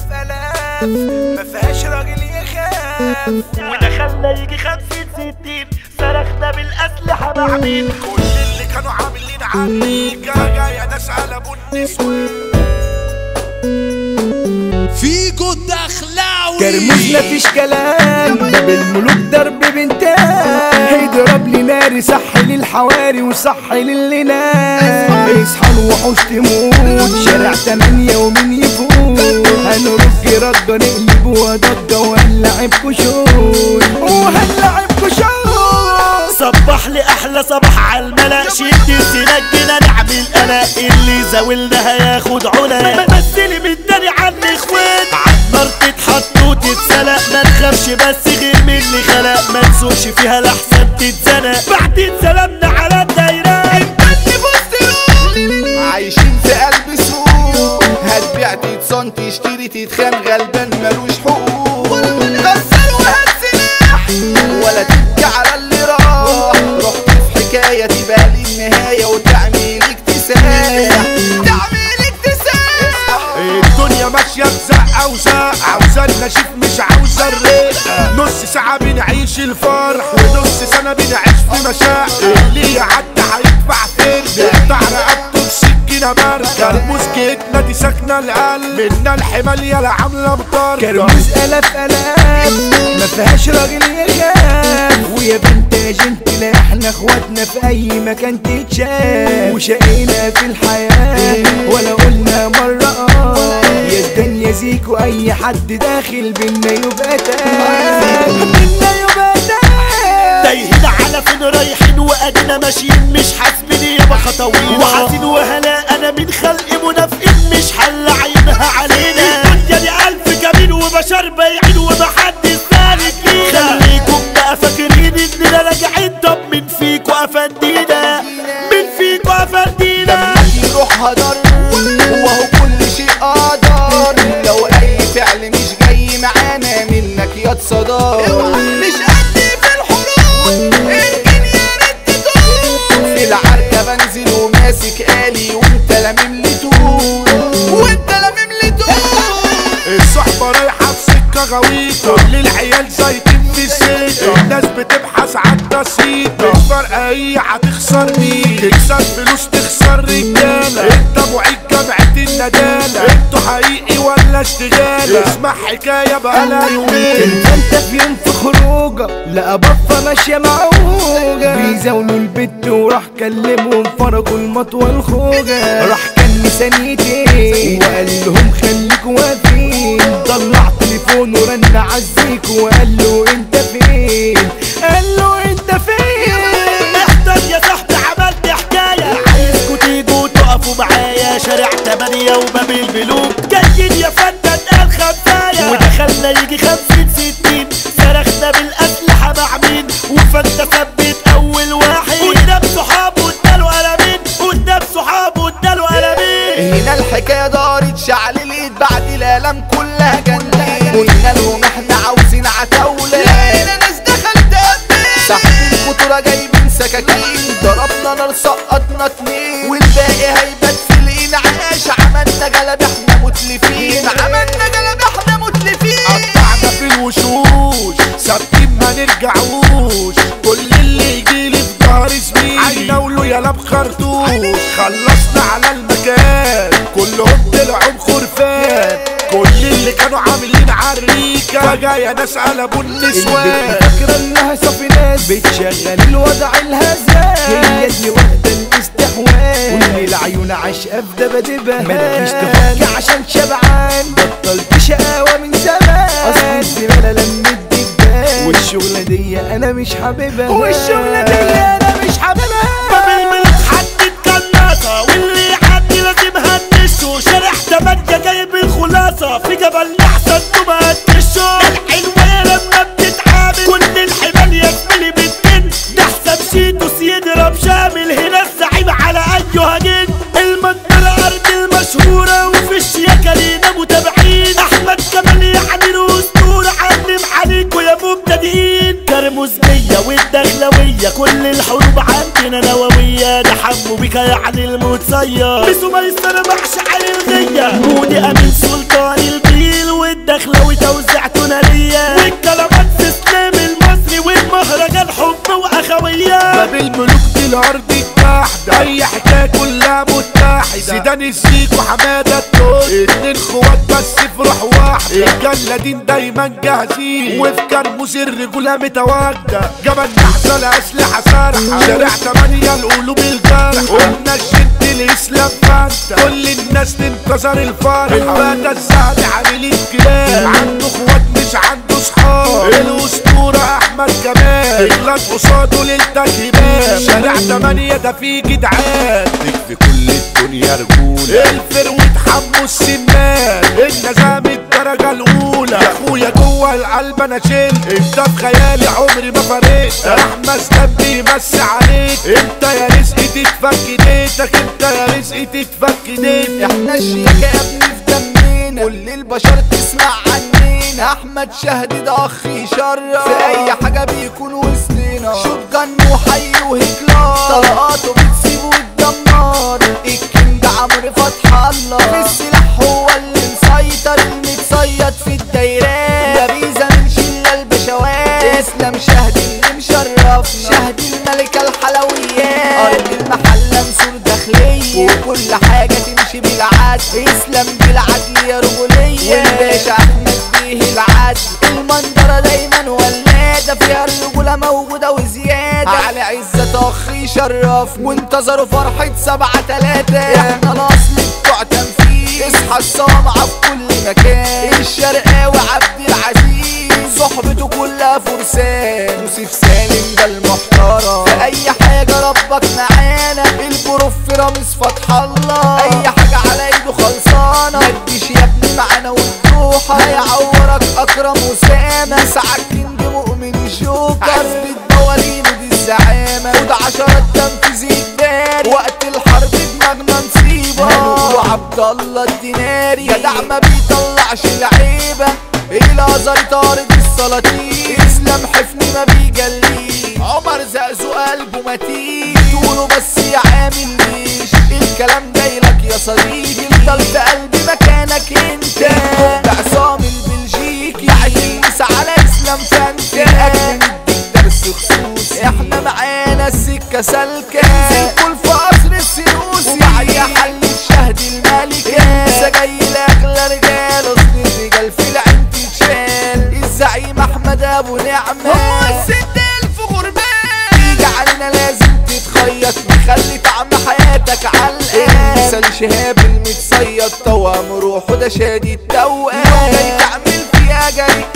آلاف آلاف ما فيهاش راجل يخاف. ودخلنا يجي 50-60 صرخنا بالأسلحة مع مين؟ كل اللي كانوا عاملين عريكة جاية ناس قلبوا النسوان. فيكو الدخلاوي كرموز مفيش كلام بالملوك ضرب بنتان اضرب لي ناري صح للحواري وصح للي نام اصحى الوحوش تموت شارع 8 ومين يفوت هنرج رجة نقلب وضجة وهنلعب كشوت صبح لي احلى صباح عالملا شد سنجنا نعمل قلق اللي زاولنا هياخد علا مثلي من تاني عن اخوات عالنار تتحط وتتسلق ما تخافش بس غير من اللي خلق ما تسوقش فيها لحسن تتزنق بعدين سلامنا على الدايرة عايشين في قلب سوق هتبيع تتصن تشتري تتخان غلبان ملوش حقوق غسل وهات سلاح ولا تبكي على اللي راح رحت في حكاية تبقى لي النهاية وتعمل اكتساح الدنيا ماشية بزقة وزق عاوزة النشيف مش عاوزة الرقة نص ساعة بنعيش الفرح ونص سنة بنعيش في مشاق اللي يعدي هيدفع فين نقطع رقبته بسكينة ماركة كرموز جيتنا دي ساكنة القلب منا الحمال يالا عاملة مطار كرموز آلاف آلاف ما فيهاش راجل يخاف ويا بنت يا جنتلا احنا اخواتنا في اي مكان تتشاف وشقينا في الحياة ولا قلنا مرة يا الدنيا زيك واي حد داخل بينا يبقى تايهين على فين رايحين وادينا ماشيين مش حاسبين يابا خطوين وحاسين وهلا انا من خلق منافقين مش حل عينها علينا الدنيا دي الف جميل وبشر بايعين ومحدش سالك لينا خليكم بقى فاكرين اننا راجعين طب مين فيكوا افندينا مين فيكوا افندينا يروح هدر وهو كل شيء قدر لو اي فعل مش جاي معانا منك يا تصدر مش قد في الحروب اركن يا ريت تدور في العركة بنزل وماسك آلي وانت لامم لي طول الصحبة رايحة في سكة غويطة كل العيال زيتين في السكة الناس بتبحث عن نصيب الفرق هي هتخسر مين تكسب فلوس تخسر رجالة انت معيد جامعة الندالة انتوا حقيقي ولا اشتغالة اسمع حكاية بقالها يومين انت في يوم في خروجة لقى بطة ماشية معوجة بيزاولوا البت وراح كلمهم فرقوا المطوى الخوجة راح كان ثانيتين وقال لهم خليكوا واقفين طلع تليفون ورن عزيك وقال له انت فين قال له انت فين احضر يا صاحبي عملت حكاية عايزكوا تيجوا تقفوا معايا شارع 8 وباب البلوك جايين يا فندم قال خمساية ودخلنا يجي 50-60 صرخنا بالأسلحة مع مين وفانت ثبت أول واحد قدام صحابه اداله قلمين قدام صحابه اداله قلمين هنا الحكاية دارت شعل الإيد بعد الآلام كلها جنين قلنا لهم احنا عاوزين عتاولة لقينا ناس دخلت سحب الخطورة جايبين سكاكين ضربنا نار سقطنا 2 والباقي هيبات في الإنعاش عملنا جلب احنا متلفين قطعنا في الوشوش ثابتين ما نرجعوش كل اللي يجيلي في ظهر زميلي هيناولوا يالا بخرطوش خلصنا على المكان كلهم طلعوا بخرفان كل اللي كانوا عاملين عريكة جاية ناس قلبوا النسوان فاكرة انها صافي ناس بتشغل الوضع الهزاز هي اللي واخدة الاستحواذ واللي العيون عشقة في دبدبها مالكيش تفكي عشان شبعان بطلت شقاوة من زمان اصل الزبالة لمت دبان والشغلة دي انا مش حاببها باب الملك حدد قناصة واللي يعدي لازم هنشه شارع 8 جايب الخلاصة في جبل احسن ما هتنشه الحلوة لما بتتعامل كل الحمال يا زميلي بتجن ده حساب شيتوس يضرب شامل هنا الزعيم على ايها جن المنطقة ارض المشهورة وفي الشياكة لينا متابعين احمد كمال يعني الاسطورة علم عليكوا يا مبتدئين كرموز بيا والدخلوية كل الحروب عندنا نووية ده حمو بيكا يعني المتصير بسو ما يستربحش على الغية مودي امين سلطان البيل توزيعته نارية والكلمات في سلام المصري والمهرجان حب واخوية. باب الملوك دي الارض التحت اي حكايه كلها متحده. زيدان الزيك وحماده التوت اتنين خوات بس في روح واحده. الجلادين دايما جاهزين وفي كرموز الرجوله متواجده. جبل نحسه لاسلحه سارحه شارع 8 القلوب الجرح. قلنا الجد الاسلام فانت كل الناس تنتظر الفرحه. الفتى السعد عامل الكلاب عنده خوات مش عنده صحاب. الاسطوره احمد جمال الناس قصاده للتكهيبات. شارع 8 ده فيه جدعان تكفي كل الدنيا رجوله. الفروت حمو السمان النظام الدرجه الاولى. يا اخويا جوه القلب انا شلت انت في خيالي عمري ما فرقت. احمد ذنبي يمسي عليك انت يا رزقي تتفك ديتك. انت يا رزقي تتفك ديتك. احنا الشيكة يا ابني في دمنا كل البشر تسمع عنينا. احمد شهد ده اخ يشرف في اي حاجة بيكون وسطنا. شوت جن وحي وهكلار طلقاته بتسيبه وتدمر. الكينج عمرو فتح الله في السلاح هو اللي مسيطر المتصيد في الدايرات. ده بيزا من شلة البشوات اسلام شهد اللي مشرفنا. شهد الملكة الحلويات ارض المحلة مسور داخلية وكل حاجة تمشي بالعدل. اسلام بالعدل يا رجولية والباشا احمد بيه العدل. المنظرة دايما ولادة فيها الرجولة موجودة وزيادة. على عزة اخ يشرف وانتظروا فرحة 7-3. احنا الاصل بتوع تنفيذ اصحى الصوامعة في كل مكان. الشرقاوي عبد العزيز صحبته كلها فرسان. يوسف سالم ده المحترم في اي حاجة ربك معانا. البروف رامز فتح الله اي حاجة على ايده خلصانة. مديش يا ابني معانا والروحة هيعورك اكرم اسامة. سعد كينج مؤمن الجوكر عزب الدوالين ودي الزعامة. وده عشرات تنفيذ الداري وقت الحرب دماغنا نصيبة. وعبد الله الديناري جدع ما بيطلعش العيبة. الازهر طارد السلاطين اسلام حفني ما بيجليش. عمر زقزو قلبه متين تقوله بس يا عامل ليش. الكلام جايلك يا صديقي افضل في قلبي مكانك انت. بعصام البلجيكي يعيش على اسلام فانت. الاجل نديك درس خصوص احنا معانا السكه سالكه. كل في قصر السنوسي وبعديها حل الشهد الملكه. لسه جاي لاغلى رجال اصل الرجال في العين تتشال. الزعيم احمد ابو نعمه هو ال6000 غربان. تيجي علينا لازم تتخيط نخلي طعم حياتك علقان. مثال شهاب المتصيد توام روحه ده شادي التوقان. جاي تعمل فيها جاي